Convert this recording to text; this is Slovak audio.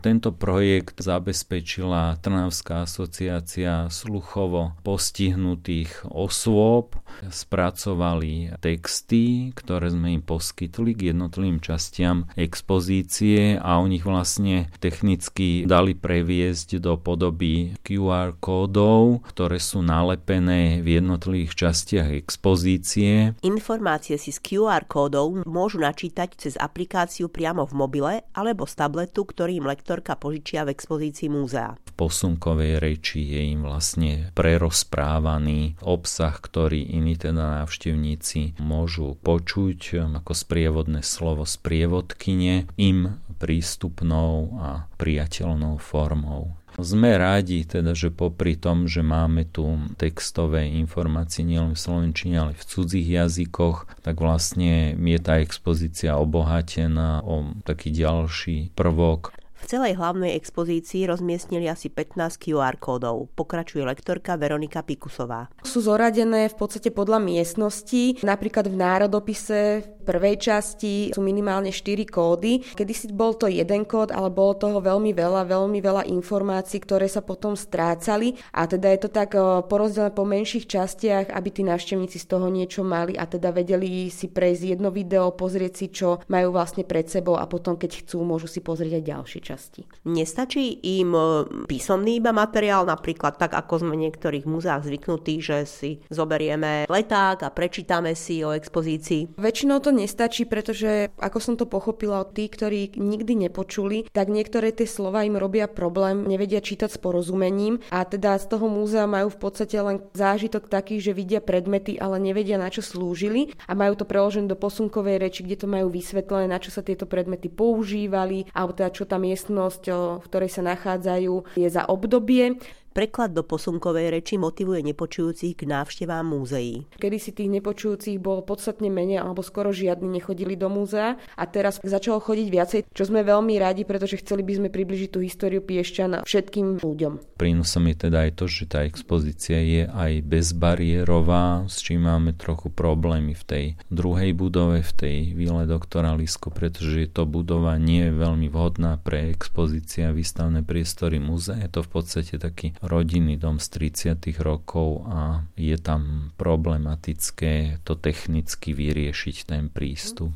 Tento projekt zabezpečila Trnavská asociácia sluchovo postihnutých osôb. Spracovali texty, ktoré sme im poskytli k jednotlivým častiam expozície a oni ich vlastne technicky dali previesť do podoby QR kódov, ktoré sú nalepené v jednotlivých častiach expozície. Informácie si z QR kódov môžu načítať cez aplikáciu priamo v mobile alebo z tabletu, ktorý im lektorka požičia v expozícii múzea. V posunkovej reči je im vlastne prerozprávaný obsah, ktorý iní teda návštevníci môžu počuť ako sprievodné slovo sprievodkyne im prístupnou a priateľnou formou. Sme rádi teda, že popri tom, že máme tu textové informácie nielen v slovenčine, ale v cudzích jazykoch, tak vlastne je tá expozícia obohatená o taký ďalší prvok. V celej hlavnej expozícii rozmiestnili asi 15 QR kódov. Pokračuje lektorka Veronika Pikusová. Sú zoradené v podstate podľa miestnosti. Napríklad v národopise v prvej časti sú minimálne 4 kódy. Kedysi bol to jeden kód, ale bolo toho veľmi veľa informácií, ktoré sa potom strácali. A teda je to tak porozdelené po menších častiach, aby tí návštevníci z toho niečo mali a teda vedeli si prejsť jedno video, pozrieť si, čo majú vlastne pred sebou a potom, keď chcú, môžu si pozrieť aj ďalšie časti. Nestačí im písomný iba materiál, napríklad tak, ako sme v niektorých múzeách zvyknutí, že si zoberieme leták a prečítame si o expozícii? Väčšinou to nestačí, pretože, ako som to pochopila od tých, ktorí nikdy nepočuli, tak niektoré tie slova im robia problém, nevedia čítať s porozumením a teda z toho múzea majú v podstate len zážitok taký, že vidia predmety, ale nevedia, na čo slúžili a majú to preložené do posunkovej reči, kde to majú vysvetlené, na čo sa tieto predmety používali, alebo teda čo tam miestnosť, v ktorej sa nachádzajú, je za obdobie. Preklad do posunkovej reči motivuje nepočujúcich k návštevám múzeí. Kedysi tých nepočujúcich bolo podstatne menej, alebo skoro žiadni nechodili do múzea a teraz začalo chodiť viacej, čo sme veľmi radi, pretože chceli by sme približiť tú históriu Piešťan všetkým ľuďom. Prínosom je teda aj to, že tá expozícia je aj bezbariérová, s čím máme trochu problémy v tej druhej budove, v tej Vile Doktora Lisko, pretože to budova nie je veľmi vhodná pre expozícia a výstavné priestory múzea. Je to v podstate taký rodinný dom z 30. rokov a je tam problematické to technicky vyriešiť ten prístup.